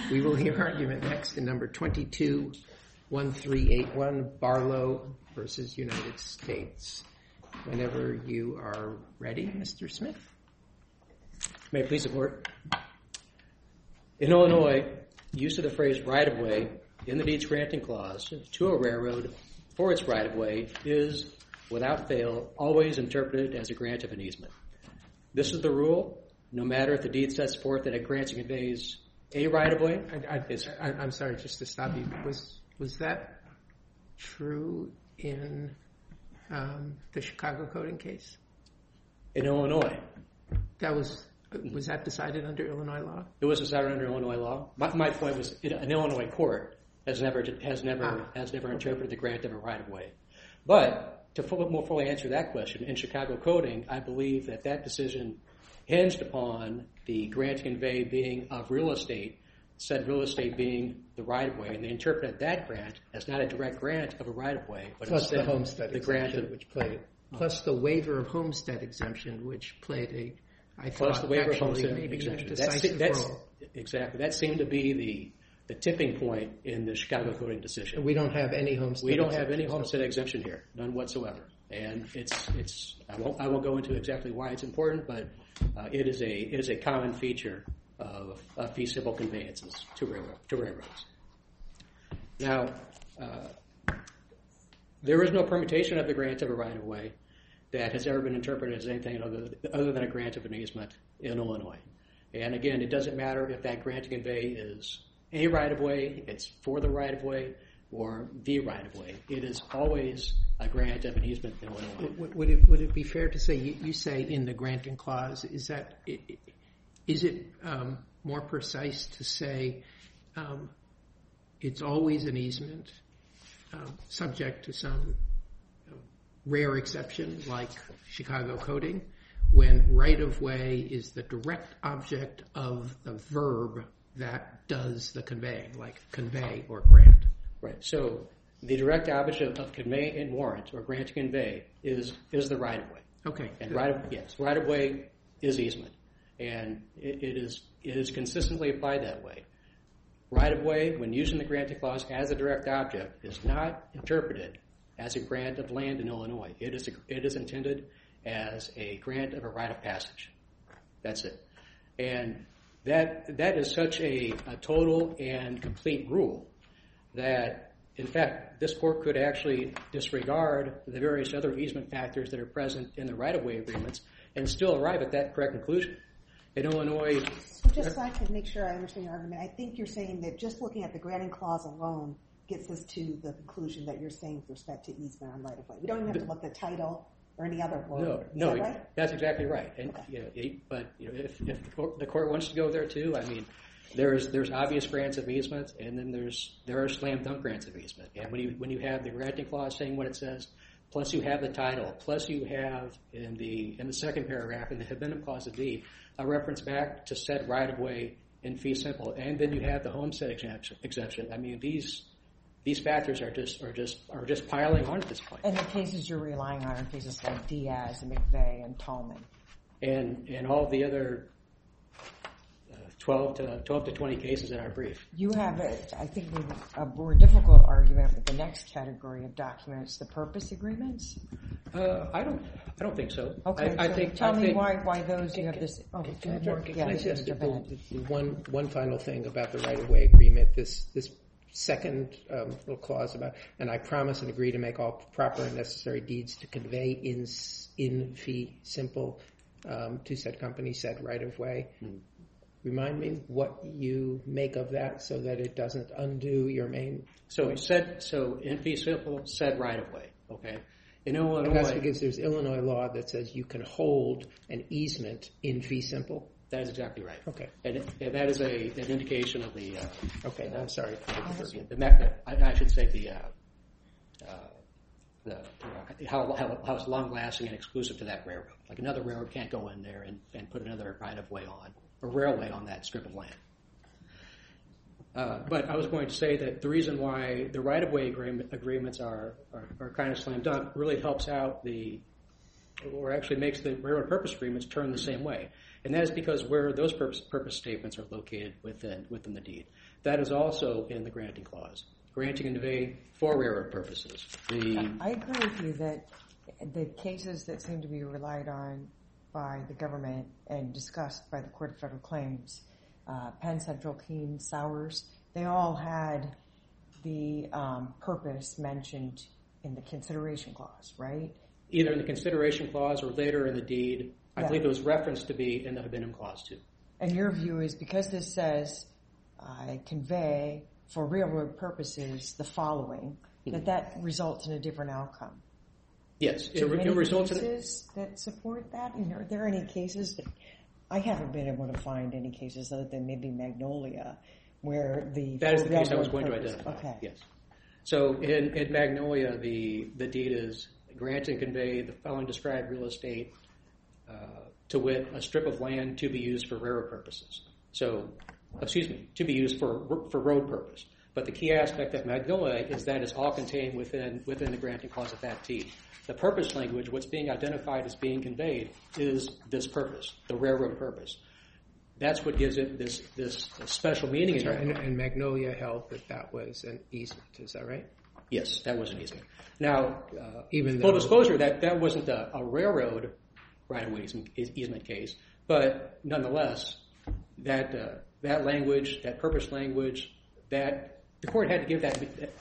We will hear argument next in number 221381, Barlow versus United States. Whenever you are ready, Mr. Smith. May I please support? In Illinois, use of the phrase right-of-way in the deeds granting clause to a railroad for its right-of-way is, without fail, always interpreted as a grant of an easement. This is the rule, no matter if the deed sets forth that it grants and conveys a right-of-way. I'm sorry, just to stop you. Was that true in the Chicago coding case? In Illinois. Was that decided under Illinois law? It was decided under Illinois law. My point was, an Illinois court has never interpreted the grant of a right-of-way. But to more fully answer that question, in Chicago coding, I believe that decision hinged upon the grant to convey being of real estate, said real estate being the right-of-way, and they interpreted that grant as not a direct grant of a right-of-way, but plus instead the homestead the grant exemption, which played plus the waiver of homestead exemption, which played plus the waiver of homestead maybe exemption. A decisive role. Exactly. That seemed to be the tipping point in the Chicago coding decision. We don't have any homestead. We don't have any homestead exemption here, none whatsoever. And I won't go into exactly why it's important, but it is a common feature of fee simple conveyances to railroads. Now, there is no permutation of the grant of a right-of-way that has ever been interpreted as anything other than a grant of an easement in Illinois. And again, it doesn't matter if that grant to convey is a right-of-way, it's for the right-of-way, or the right-of-way. It is always a grant of an easement in Illinois. Would it be fair to say, you say in the granting clause, is it more precise to say it's always an easement subject to some rare exception like Chicago coding, when right-of-way is the direct object of the verb that does the conveying, like convey or grant? Right. So the direct object of convey and warrant or grant to convey is the right-of-way. Okay. And right-of-way is easement, and it is consistently applied that way. Right-of-way, when using the granting clause as a direct object, is not interpreted as a grant of land in Illinois. It is intended as a grant of a right of passage. That's it. And that is such a total and complete rule that, in fact, this court could actually disregard the various other easement factors that are present in the right-of-way agreements and still arrive at that correct conclusion. In Illinois... So just so I can make sure I understand your argument, I think you're saying that just looking at the granting clause alone gets us to the conclusion that you're saying with respect to easement on right-of-way. We don't even have to look at the title or any other word. No, is that right? That's exactly right. And okay. If the court wants to go there too, I mean, there's obvious grants of easement, and then there are slam dunk grants of easement. And when you have the granting clause saying what it says, plus you have the title, plus you have in the second paragraph in the habendum clause of D a reference back to said right-of-way in fee simple, and then you have the homestead exemption. I mean, these factors are just piling on at this point. And the cases you're relying on are cases like Diaz and McVeigh and Tallman. And all the other 12 to 20 cases in our brief. You have, I think, a more difficult argument with the next category of documents, the purpose agreements. I don't think so. Okay, tell me why those you have this. Oh, Can I just one final thing about the right-of-way agreement? This second little clause about, and I promise and agree to make all proper and necessary deeds to convey in fee simple to said company said right-of-way. Remind me what you make of that so that it doesn't undo your main. So in fee simple said right-of-way. Okay. In Illinois, and that's because there's Illinois law that says you can hold an easement in fee simple. That is exactly right. Okay. And that is an indication of the... okay, I'm sorry. The method, I should say how it's long-lasting and exclusive to that railroad. Like another railroad can't go in there and put another right-of-way on, or railway on that strip of land. But I was going to say that the reason why the right-of-way agreements are kind of slam dunk really helps out the or actually makes the railroad purpose agreements turn the same way. And that is because where those purpose statements are located within the deed. That is also in the granting clause. Granting and convey for railroad purposes. I agree with you that the cases that seem to be relied on by the government and discussed by the Court of Federal Claims, Penn Central, Keene, Sowers, they all had the purpose mentioned in the consideration clause, right? Either in the consideration clause or later in the deed. I believe it was referenced to be in the habendum clause too. And your view is because this says convey for railroad purposes the following, that results in a different outcome. Yes. Do you have any cases that support that? Are there any cases that I haven't been able to find any cases other than maybe Magnolia where that is the case I was going to identify. Okay. Yes. So in Magnolia, the deed is grant and convey the following described real estate to wit, a strip of land to be used for railroad purposes. So, to be used for road purpose. But the key aspect of Magnolia is that it's all contained within the granting clause of that deed. The purpose language, what's being identified as being conveyed, is this purpose, the railroad purpose. That's what gives it this special meaning. And Magnolia held that was an easement. Is that right? Yes, that was an easement. Now, even full disclosure, that wasn't a railroad right-of-way easement case, but nonetheless, that language, that purpose language, that the court had to give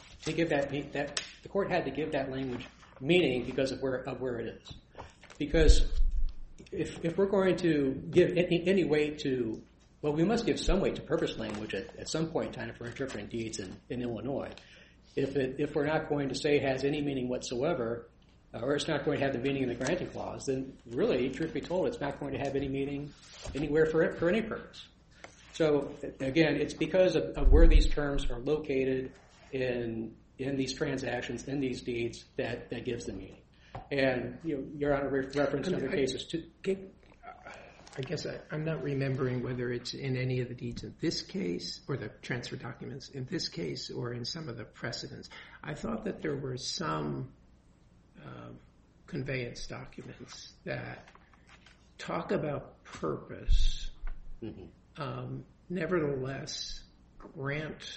the court had to give that language meaning because of where it is. Because if we're going to give any weight to, well, we must give some weight to purpose language at some point in time if we're interpreting deeds in Illinois. If we're not going to say it has any meaning whatsoever, or it's not going to have the meaning in the granting clause, then really, truth be told, it's not going to have any meaning anywhere for any purpose. So again, it's because of where these terms are located in these transactions, in these deeds, that gives the meaning. And Your Honor referenced other cases too. I guess I'm not remembering whether it's in any of the deeds in this case or the transfer documents in this case or in some of the precedents. I thought that there were some conveyance documents that talk about purpose, nevertheless grant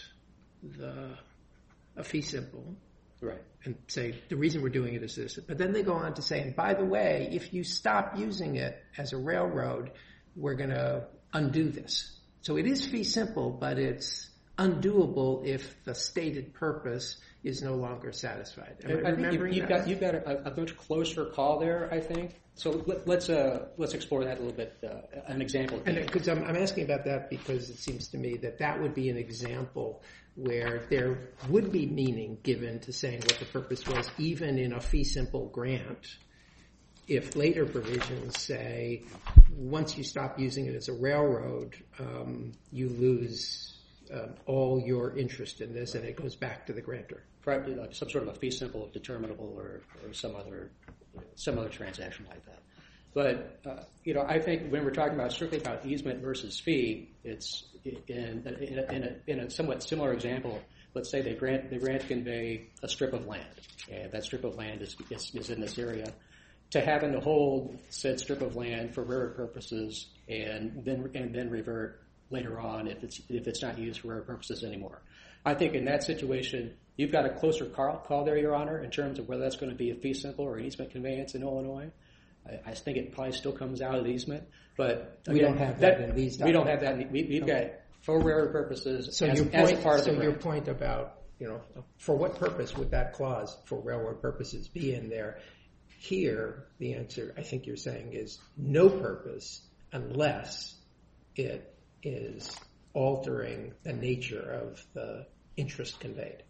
a fee simple, right, and say the reason we're doing it is this. But then they go on to say, and by the way, if you stop using it as a railroad, we're going to undo this. So it is fee simple, but it's undoable if the stated purpose is no longer satisfied. I think you've got a much closer call there, I think. So let's explore that a little bit. An example. Because I'm asking about that because it seems to me that would be an example where there would be meaning given to saying what the purpose was, even in a fee simple grant. If later provisions say once you stop using it as a railroad, you lose all your interest in this, and it goes back to the grantor. Probably like some sort of a fee simple, determinable, or some other transaction like that. But I think when we're talking about strictly about easement versus fee, it's in a somewhat similar example. Let's say they grant convey a strip of land, and that strip of land is in this area. To having to hold said strip of land for railroad purposes, and then revert later on if it's not used for railroad purposes anymore. I think in that situation, you've got a closer call there, Your Honor, in terms of whether that's going to be a fee simple or an easement conveyance in Illinois. I think it probably still comes out of the easement, but again, we don't have that in these documents. We don't have that. We've got for railroad purposes as part of the grant. Your point about for what purpose would that clause for railroad purposes be in there? Here, the answer I think you're saying is no purpose unless it is altering the nature of the interest conveyed.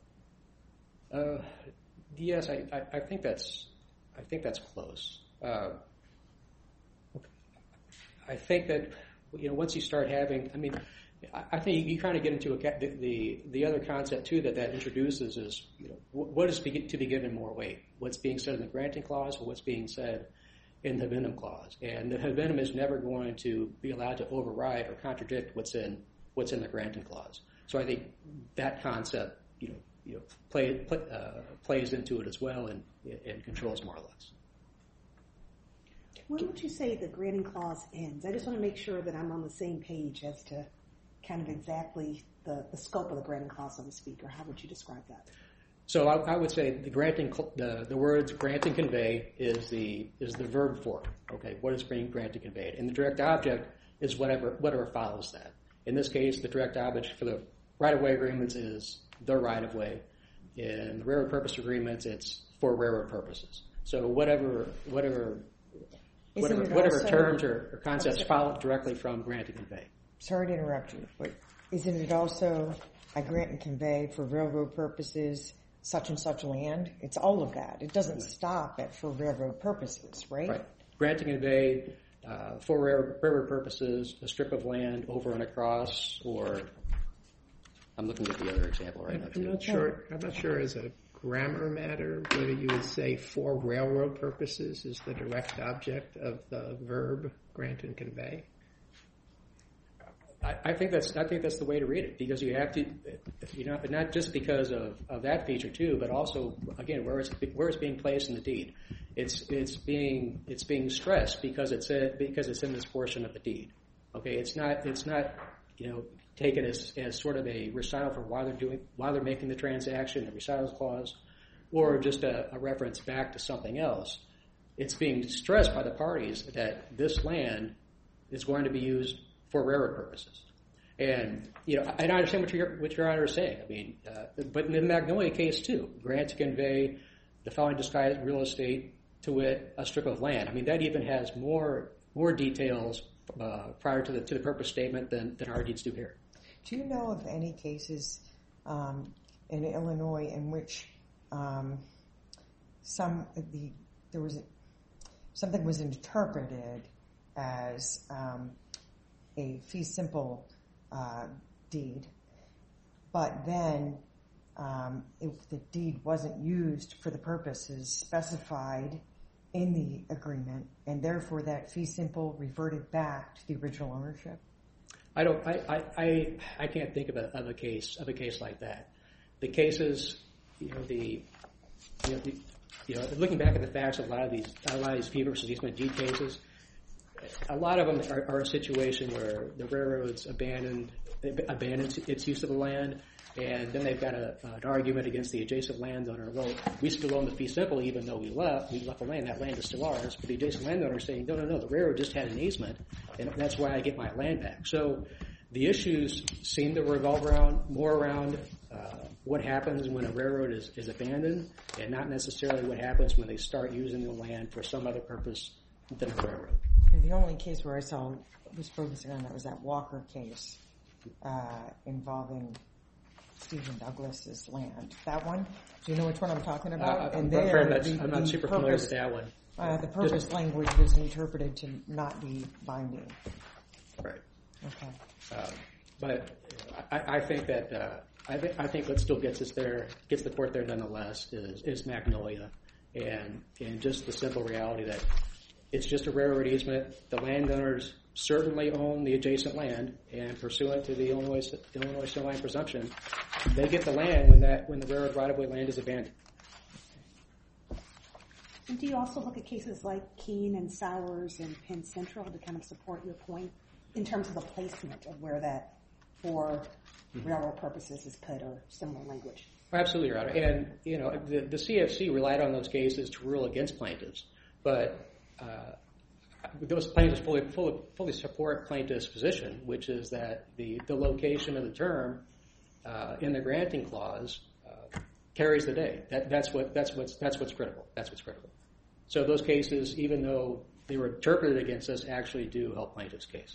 Yes, I think that's close. I think that once you start having, I think you kind of get into the other concept too that introduces is what is to be given more weight? What's being said in the granting clause or what's being said in the habendum clause? And the habendum is never going to be allowed to override or contradict what's in the granting clause. So I think that concept plays into it as well and controls more or less. When would you say the granting clause ends? I just want to make sure that I'm on the same page as to kind of exactly the scope of the granting clause, so to speak, or how would you describe that? So I would say the words grant and convey is the verb form. Okay, what is being granted and conveyed, and the direct object is whatever follows that. In this case, the direct object for the right-of-way agreements is the right-of-way. In the railroad purpose agreements, it's for railroad purposes. So whatever terms or concepts follow directly from grant and convey. Sorry to interrupt you, but isn't it also I grant and convey for railroad purposes such and such land? It's all of that. It doesn't stop at for railroad purposes, right? Right. Grant and convey for railroad purposes, a strip of land over and across, or I'm looking at the other example right now. I'm not sure as a grammar matter whether you would say for railroad purposes is the direct object of the verb grant and convey. I think that's the way to read it, because you have to, not just because of that feature too, but also again where it's being placed in the deed. It's being stressed because it's in this portion of the deed. Okay, it's not taken as sort of a recital for why they're making the transaction, a recital clause, or just a reference back to something else. It's being stressed by the parties that this land is going to be used for railroad purposes. And I understand what your Honor is saying. I mean, but in the Magnolia case too, grant to convey the following disguised real estate, to wit, a strip of land. I mean, that even has more details prior to the purpose statement than our deeds do here. Do you know of any cases in Illinois in which something was interpreted as a fee simple deed, but then if the deed wasn't used for the purposes specified in the agreement, and therefore that fee simple reverted back to the original ownership? I can't think of a case like that. The cases, looking back at the facts of a lot of these fee versus easement deed cases, a lot of them are a situation where the railroads abandoned its use of the land, and then they've got an argument against the adjacent landowner. Well, we still own the fee simple even though we left the land. That land is still ours. But the adjacent landowner is saying, no, the railroad just had an easement, and that's why I get my land back. So the issues seem to revolve more around what happens when a railroad is abandoned, and not necessarily what happens when they start using the land for some other purpose than a railroad. The only case where I was focusing on that was that Walker case involving Stephen Douglas's land. That one? Do you know which one I'm talking about? I'm not super familiar with that one. The purpose language was interpreted to not be binding. Right. Okay. But I think that I think what still gets the court there nonetheless is Magnolia, and just the simple reality that it's just a railroad easement. The landowners certainly own the adjacent land, and pursuant to the Illinois Civil Line presumption, they get the land when the railroad right-of-way land is abandoned. And do you also look at cases like Keene and Sowers and Penn Central to kind of support your point in terms of the placement of where that for railroad purposes is put, or similar language? Absolutely, Your Honor. And the CFC relied on those cases to rule against plaintiffs, but those plaintiffs fully support plaintiffs' position, which is that the location of the term in the granting clause carries the day. That's what's critical. That's what's critical. So those cases, even though they were interpreted against us, actually do help plaintiffs' case.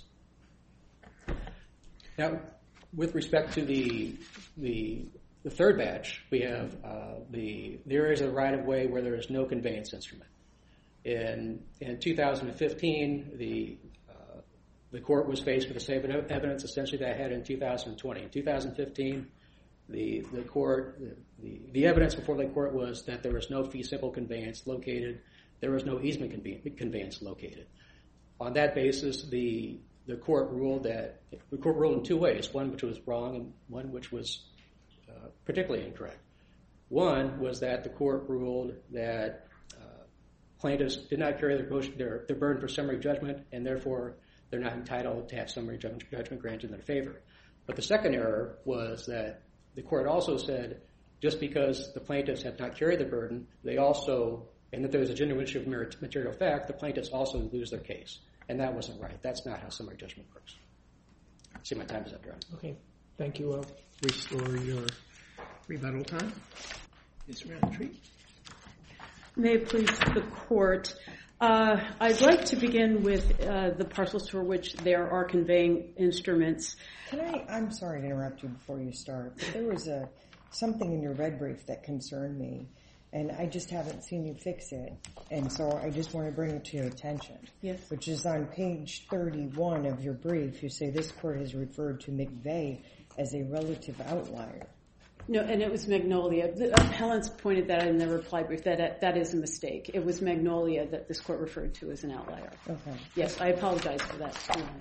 Now, with respect to the third batch, we have the areas of the right-of-way where there is no conveyance instrument. In 2015, the court was faced with the same evidence essentially that it had in 2020. In 2015, the evidence before the court was that there was no fee simple conveyance located. There was no easement conveyance located. On that basis, the court ruled in two ways: one which was wrong and one which was particularly incorrect. One was that the court ruled that plaintiffs did not carry their burden for summary judgment, and therefore they're not entitled to have summary judgment granted in their favor. But the second error was that the court also said just because the plaintiffs have not carried the burden, and that there was a genuine issue of material fact, the plaintiffs also lose their case. And that wasn't right. That's not how summary judgment works. I see my time is up, Your Honor. Okay. Thank you. I'll restore your rebuttal time. Ms. Roundtree. May it please the court. I'd like to begin with the parcels for which there are conveying instruments. I'm sorry to interrupt you before you start, but there was something in your red brief that concerned me, and I just haven't seen you fix it. And so I just want to bring it to your attention. Yes. Which is on page 31 of your brief. You say this court has referred to McVeigh as a relative outlier. No, and it was Magnolia. The appellants pointed that in their reply brief. That is a mistake. It was Magnolia that this court referred to as an outlier. Okay. Yes, I apologize for that.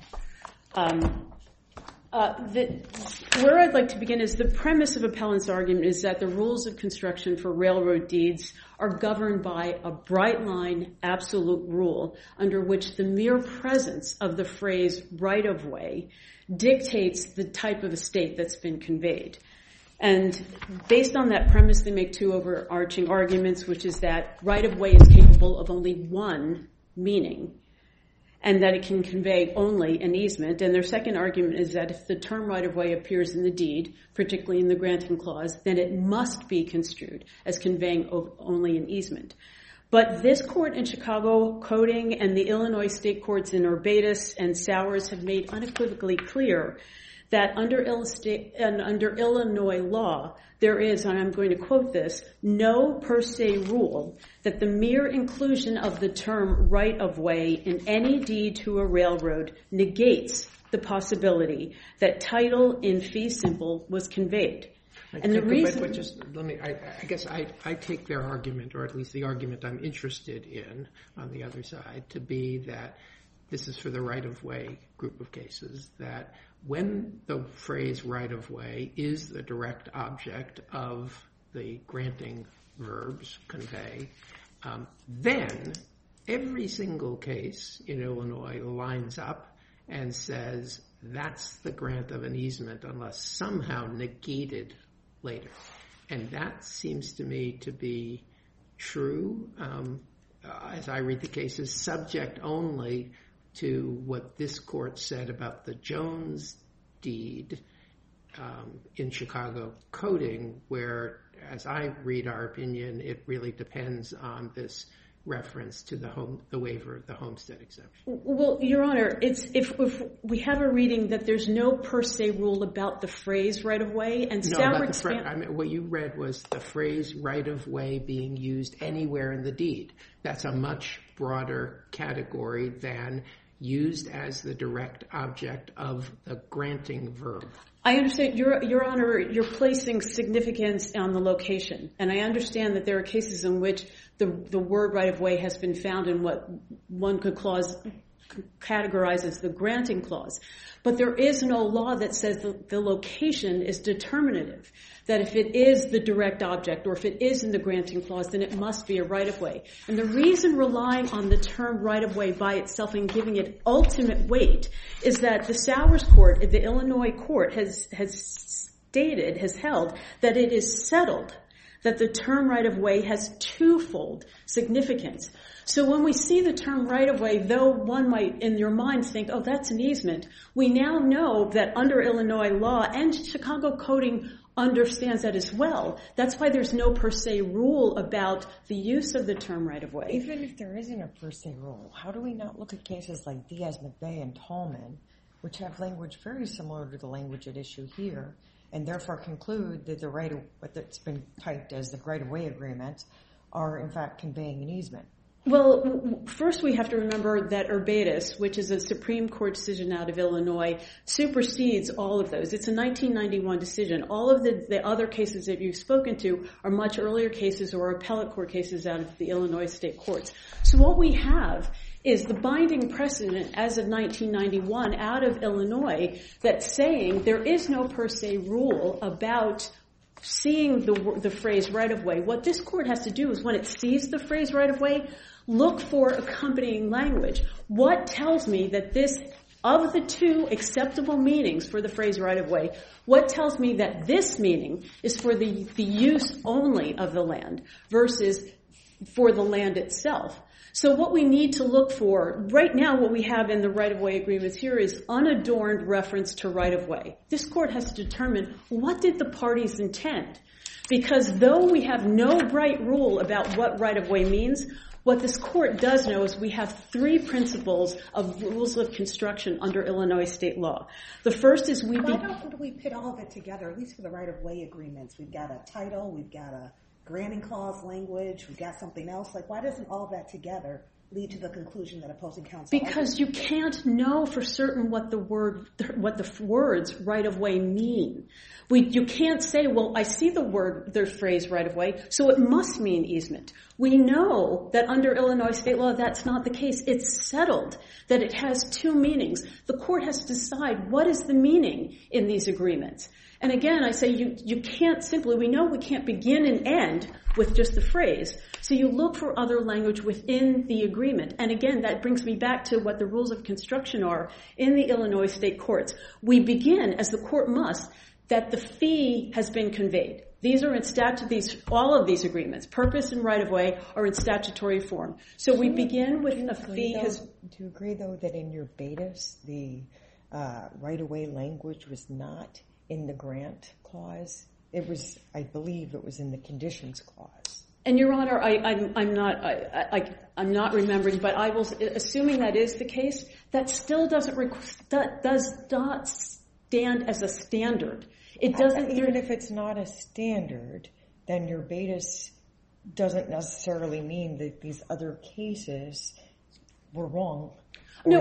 Where I'd like to begin is the premise of appellant's argument is that the rules of construction for railroad deeds are governed by a bright line absolute rule under which the mere presence of the phrase right-of-way dictates the type of estate that's been conveyed. And based on that premise, they make two overarching arguments, which is that right-of-way is capable of only one meaning, and that it can convey only an easement. And their second argument is that if the term right-of-way appears in the deed, particularly in the granting clause, then it must be construed as conveying only an easement. But this court in Chicago, Coding, and the Illinois state courts in Urbatus and Sowers have made unequivocally clear that under Illinois law, there is, and I'm going to quote this, no per se rule that the mere inclusion of the term right-of-way in any deed to a railroad negates the possibility that title in fee simple was conveyed. And the reason... But just let me, I guess I take their argument, or at least the argument I'm interested in on the other side, to be that this is for the right-of-way group of cases, that when the phrase right-of-way is the direct object of the granting verbs convey, then every single case in Illinois lines up and says that's the grant of an easement unless somehow negated later. And that seems to me to be true, as I read the cases, subject only to what this court said about the Jones deed in Chicago Coding, where, as I read our opinion, it really depends on this reference to the waiver of the homestead exemption. Well, Your Honor, if we have a reading that there's no per se rule about the phrase right-of-way, and what you read was the phrase right-of-way being used anywhere in the deed. That's a much broader category than used as the direct object of the granting verb. I understand, Your Honor, you're placing significance on the location. And I understand that there are cases in which the word right-of-way has been found in what one could categorize as the granting clause. But there is no law that says the location is determinative, that if it is the direct object or if it is in the granting clause, then it must be a right-of-way. And the reason relying on the term right-of-way by itself and giving it ultimate weight is that the Sowers Court, the Illinois court, has held that it is settled that the term right-of-way has twofold significance. So when we see the term right-of-way, though one might in your mind think, oh, that's an easement, we now know that under Illinois law, and Chicago Coding understands that as well. That's why there's no per se rule about the use of the term right-of-way. Even if there isn't a per se rule, how do we not look at cases like Diaz, McVeigh, and Tallman, which have language very similar to the language at issue here, and therefore conclude that what that's been typed as the right-of-way agreements are in fact conveying an easement? Well, first we have to remember that Urbatus, which is a Supreme Court decision out of Illinois, supersedes all of those. It's a 1991 decision. All of the other cases that you've spoken to are much earlier cases or appellate court cases out of the Illinois state courts. So what we have is the binding precedent as of 1991 out of Illinois that's saying there is no per se rule about seeing the phrase right-of-way. What this court has to do is when it sees the phrase right-of-way, look for accompanying language. What tells me that this, of the two acceptable meanings for the phrase right-of-way, what tells me that this meaning is for the use only of the land versus for the land itself? So what we need to look for, right now what we have in the right-of-way agreements here is unadorned reference to right-of-way. This court has to determine what did the parties intend? Because though we have no bright rule about what right-of-way means, what this court does know is we have three principles of rules of construction under Illinois state law. The first is Why don't we put all of it together, at least for the right-of-way agreements? We've got a title, we've got a granting clause language, we've got something else. Like, why doesn't all of that together lead to the conclusion that opposing counsel... Because you can't know for certain what the words right-of-way mean. You can't say, well, I see the phrase right-of-way, so it must mean easement. We know that under Illinois state law, that's not the case. It's settled that it has two meanings. The court has to decide what is the meaning in these agreements. And again, I say you can't simply, we know we can't begin and end with just the phrase. So you look for other language within the agreement. And again, that brings me back to what the rules of construction are in the Illinois state courts. We begin, as the court must, that the fee has been conveyed. These are in all of these agreements, purpose and right-of-way, are in statutory form. So we begin with a fee. Do you agree, though, that in your Betis, the right-of-way language was not in the grant clause? It was, I believe, it was in the conditions clause. And Your Honor, I'm not remembering, but I will, assuming that is the case, that still does not stand as a standard. It doesn't. Even if it's not a standard, then your Betis doesn't necessarily mean that these other cases were wrong. No,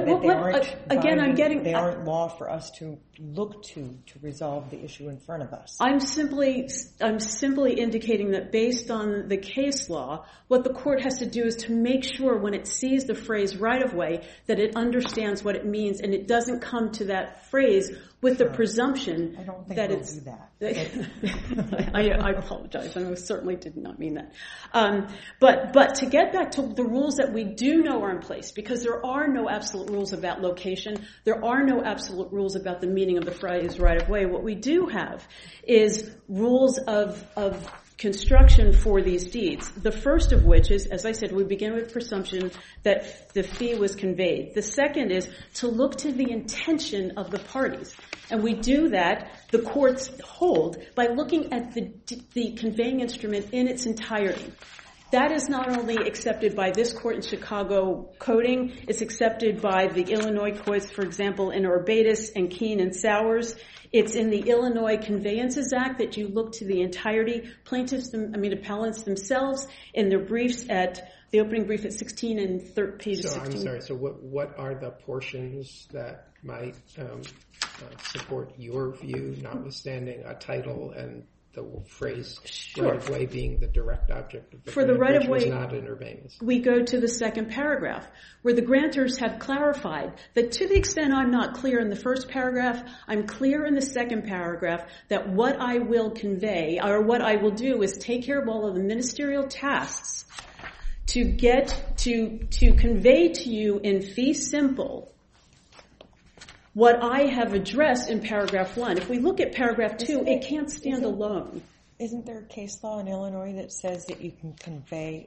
they aren't law for us to look to resolve the issue in front of us. I'm simply indicating that based on the case law, what the court has to do is to make sure when it sees the phrase right-of-way that it understands what it means and it doesn't come to that phrase with the presumption that it's... I don't think we'll do that. I apologize. I certainly did not mean that. But to get back to the rules that we do know are in place, because there are no absolute rules about location, there are no absolute rules about the meaning of the phrase right-of-way. What we do have is rules of construction for these deeds. The first of which is, as I said, we begin with presumption that the fee was conveyed. The second is to look to the intention of the parties. And we do that, the courts hold, by looking at the conveying instrument in its entirety. That is not only accepted by this court in Chicago coding, it's accepted by the Illinois courts, for example, in Urbatus and Keene and Sowers. It's in the Illinois Conveyances Act that you look to the entirety. Appellants themselves in their briefs the opening brief at 16 and 13 to 16. I'm sorry, so what are the portions that might support your view, notwithstanding a title and the phrase right-of-way being the direct object of the for the right-of-way, which was not in Urbanus? We go to the second paragraph, where the grantors have clarified that to the extent I'm not clear in the first paragraph, I'm clear in the second paragraph that what I will convey, or what I will do, is take care of all of the ministerial tasks to convey to you in fee simple what I have addressed in paragraph 1. If we look at paragraph 2, it can't stand alone. Isn't there a case law in Illinois that says that you can convey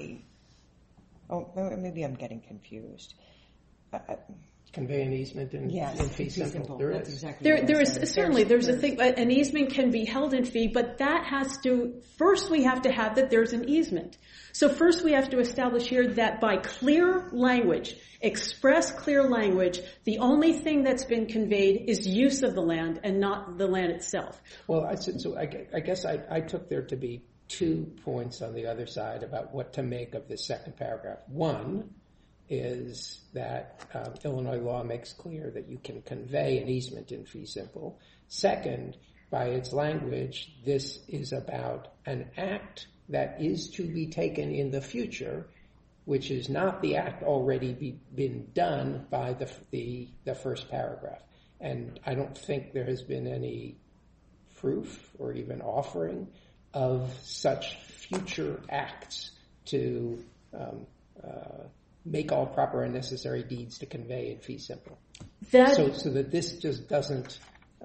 maybe I'm getting confused. Convey an easement in fee simple. There is. Exactly certainly there's a thing. An easement can be held in fee, but that has to, first we have to have that there's an easement. So first we have to establish here that by clear language, express clear language, the only thing that's been conveyed is use of the land and not the land itself. Well, I guess I took there to be 2 points on the other side about what to make of this second paragraph. One is that Illinois law makes clear that you can convey an easement in fee simple. Second, by its language, this is about an act that is to be taken in the future, which is not the act already been done by the first paragraph. And I don't think there has been any proof or even offering of such future acts to make all proper and necessary deeds to convey in fee simple. So that this just doesn't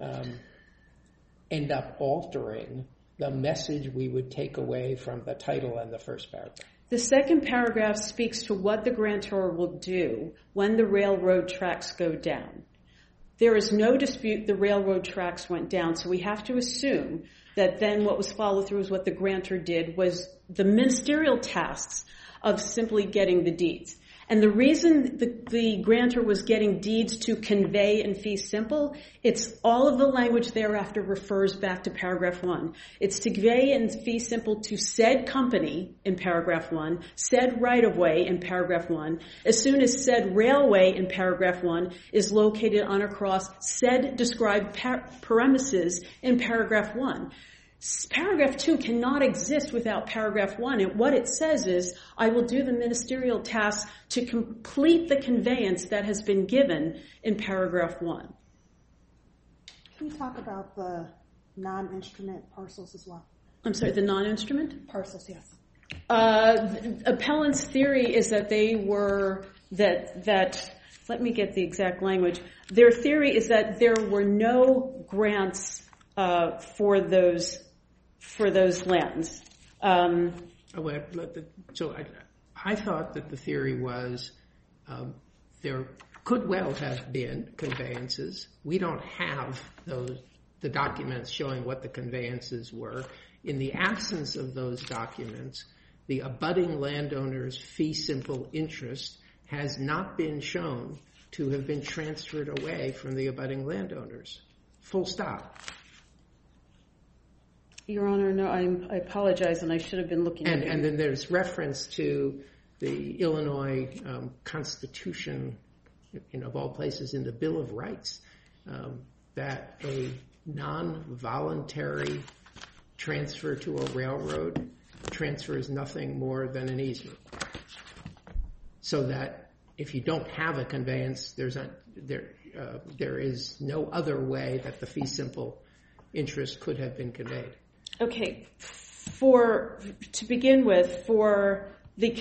end up altering the message we would take away from the title and the first paragraph. The second paragraph speaks to what the grantor will do when the railroad tracks go down. There is no dispute the railroad tracks went down, so we have to assume that then what was followed through is what the grantor did was the ministerial tasks of simply getting the deeds. And the reason the grantor was getting deeds to convey in fee simple, it's all of the language thereafter refers back to paragraph 1. It's to convey in fee simple to said company in paragraph 1, said right-of-way in paragraph 1, as soon as said railway in paragraph 1 is located on or across said described premises in paragraph 1. Paragraph 2 cannot exist without paragraph 1, and what it says is, I will do the ministerial tasks to complete the conveyance that has been given in paragraph 1. Can you talk about the non-instrument parcels as well? I'm sorry, the non-instrument? Parcels, yes. Appellant's theory is that they were, let me get the exact language. Their theory is that there were no grants for those lands. So I thought that the theory was there could well have been conveyances. We don't have the documents showing what the conveyances were. In the absence of those documents, the abutting landowner's fee simple interest has not been shown to have been transferred away from the abutting landowners. Full stop. Your Honor, no, I apologize, and I should have been looking at it. And then there's reference to the Illinois Constitution, of all places, in the Bill of Rights, that a non-voluntary transfer to a railroad transfers nothing more than an easement. So that if you don't have a conveyance, there is no other way that the fee simple interest could have been conveyed. Okay, to begin with, for the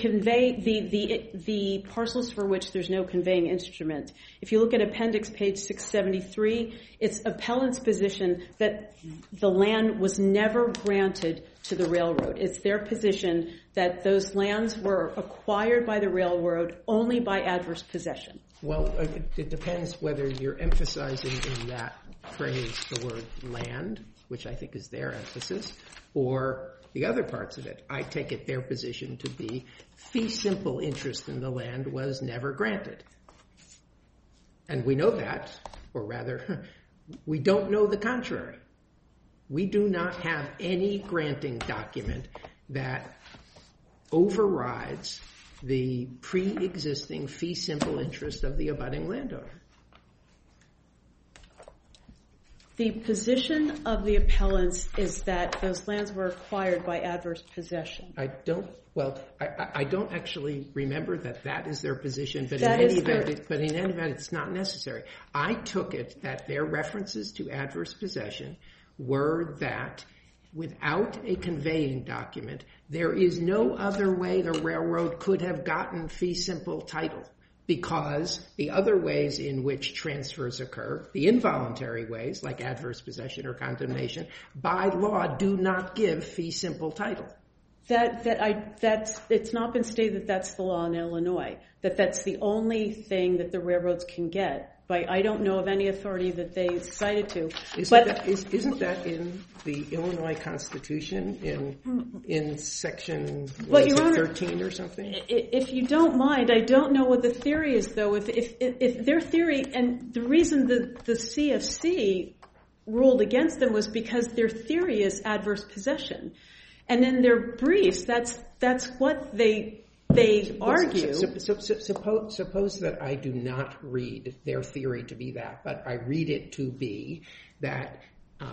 parcels for which there's no conveying instrument, if you look at appendix page 673, it's appellant's position that the land was never granted to the railroad. It's their position that those lands were acquired by the railroad only by adverse possession. Well, it depends whether you're emphasizing in that phrase the word land, which I think is their emphasis, or the other parts of it. I take it their position to be fee simple interest in the land was never granted. And we know that, or rather, we don't know the contrary. We do not have any granting document that overrides the pre-existing fee simple interest of the abutting landowner. The position of the appellants is that those lands were acquired by adverse possession. I don't actually remember that is their position, but in any event, it's not necessary. I took it that their references to adverse possession were that without a conveying document, there is no other way the railroad could have gotten fee simple title, because the other ways in which transfers occur, the involuntary ways like adverse possession or condemnation, by law do not give fee simple title. It's not been stated that that's the law in Illinois, that's the only thing that the railroads can get. But I don't know of any authority that they cited to. Isn't that in the Illinois Constitution in section 13 or something? If you don't mind, I don't know what the theory is, though. If their theory, and the reason the CFC ruled against them was because their theory is adverse possession. And in their briefs, that's what they argue. Suppose that I do not read their theory to be that, but I read it to be that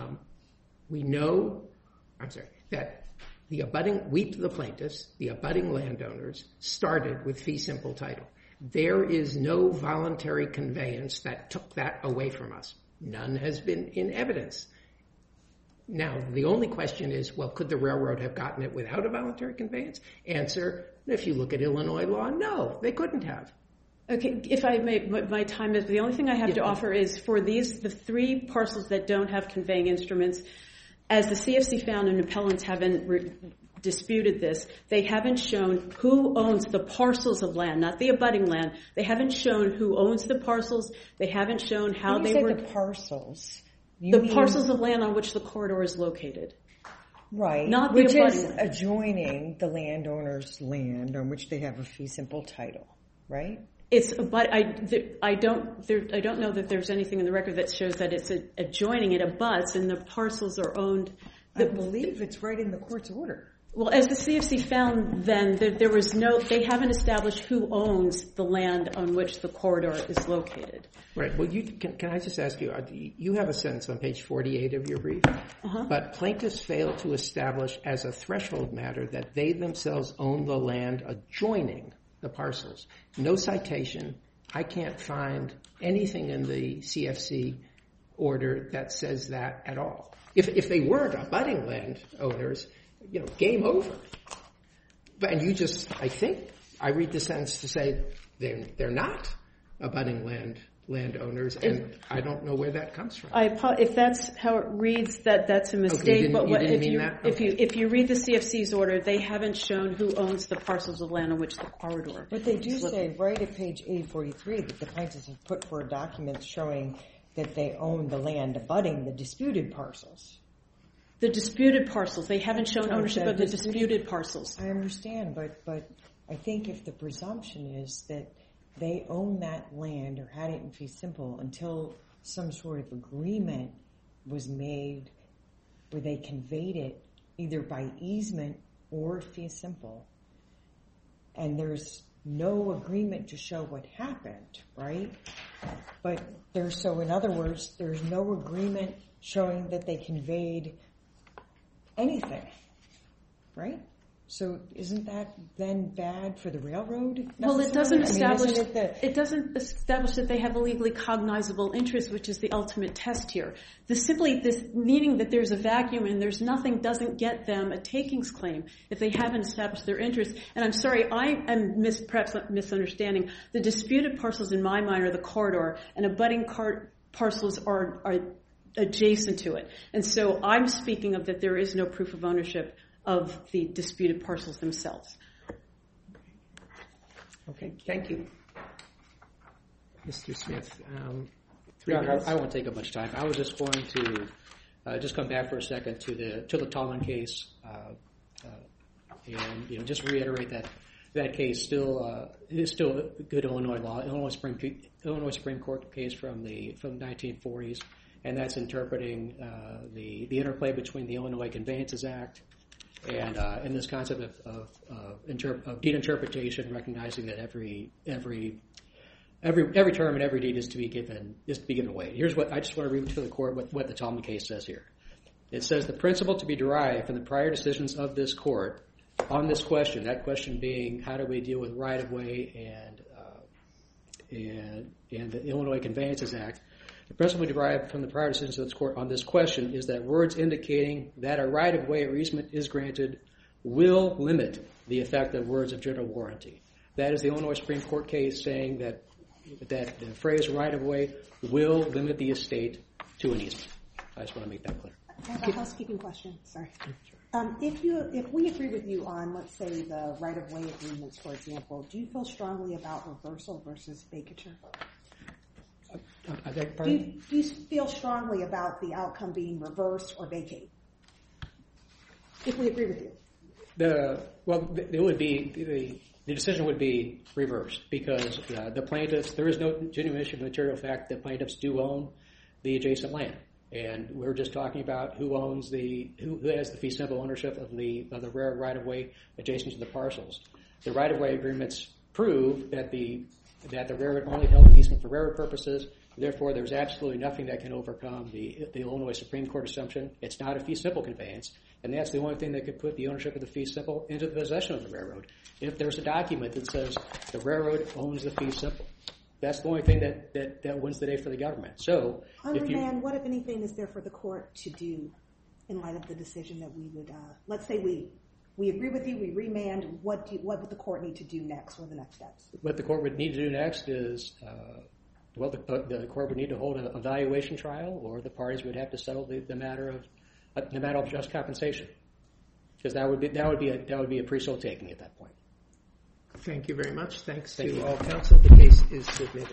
that the plaintiffs, the abutting landowners, started with fee simple title. There is no voluntary conveyance that took that away from us. None has been in evidence. Now, the only question is, well, could the railroad have gotten it without a voluntary conveyance? Answer, if you look at Illinois law, no, they couldn't have. Okay, if I may, my time is, the only thing I have to offer is for the 3 parcels that don't have conveying instruments, as the CFC found and appellants haven't disputed this, they haven't shown who owns the parcels of land, not the abutting land. They haven't shown who owns the parcels. They haven't shown how they were... the parcels. The parcels of land on which the corridor is located. Right. Not the which abutting is land. adjoining the landowner's land on which they have a fee simple title, right? It's, but I don't know that there's anything in the record that shows that it's adjoining. It abuts, and the parcels are owned. I believe it's right in the court's order. Well, as the CFC found then, there was they haven't established who owns the land on which the corridor is located. Right. Well, can I just ask you, you have a sentence on page 48 of your brief, but plaintiffs failed to establish as a threshold matter that they themselves own the land adjoining the parcels. No citation. I can't find anything in the CFC order that says that at all. If they weren't abutting land owners, game over. And you just, I think, I read the sentence to say they're not abutting landowners, and I don't know where that comes from. If that's how it reads, that's a mistake. If you read the CFC's order, they haven't shown who owns the parcels of land on which the corridor. But they do say right at page 843 that the plaintiffs have put forward documents showing that they own the land abutting the disputed parcels. The disputed parcels. They haven't shown ownership of the disputed parcels. I understand, but I think if the presumption is that they own that land or had it in fee simple until some sort of agreement was made where they conveyed it either by easement or fee simple, and there's no agreement to show what happened, right? But in other words, there's no agreement showing that they conveyed anything, right? So isn't that then bad for the railroad? Well, it doesn't establish that they have a legally cognizable interest, which is the ultimate test here. This meaning that there's a vacuum and there's nothing doesn't get them a takings claim if they haven't established their interest. And I'm sorry, I am perhaps misunderstanding. The disputed parcels in my mind are the corridor, and abutting parcels are adjacent to it. And so I'm speaking of that there is no proof of ownership of the disputed parcels themselves. Okay, thank you. Mr. Smith, I won't take up much time. I was just going to just come back for a second to the Tallman case, and just reiterate that case is still good Illinois law, Illinois Supreme Court case from the 1940s, and that's interpreting the interplay between the Illinois Conveyances Act and this concept of deed interpretation, recognizing that every term and every deed is to be given away. Here's what I just want to read to the court what the Tallman case says here. It says the principle to be derived from the prior decisions of this court on this question, that question being how do we deal with right of way and the Illinois Conveyances Act. The principle derived from the prior decisions of this court on this question is that words indicating that a right-of-way or easement is granted will limit the effect of words of general warranty. That is the Illinois Supreme Court case saying that the phrase right-of-way will limit the estate to an easement. I just want to make that clear. I have a housekeeping question. Sorry. If we agree with you on, let's say, the right-of-way agreements, for example, do you feel strongly about reversal versus vacature? Do you feel strongly about the outcome being reversed or vacate? If we agree with you. The decision would be reversed because the plaintiffs, there is no genuine issue of material fact that plaintiffs do own the adjacent land. And we're just talking about who has the fee simple ownership of the railroad right-of-way adjacent to the parcels. The right-of-way agreements prove that the railroad only held an easement for railroad purposes. Therefore, there's absolutely nothing that can overcome the Illinois Supreme Court assumption. It's not a fee simple conveyance, and that's the only thing that could put the ownership of the fee simple into the possession of the railroad. If there's a document that says the railroad owns the fee simple, that's the only thing that wins the day for the government. So, on remand, what, if anything, is there for the court to do in light of the decision that we would, let's say we agree with you, we remand, what would the court need to do next? What are the next steps? What the court would need to do next is, the court would need to hold an evaluation trial, or the parties would have to settle the matter of just compensation, because that would be a pre-sold taking at that point. Thank you very much. Thanks Thank to you. all counsel. The case is submitted.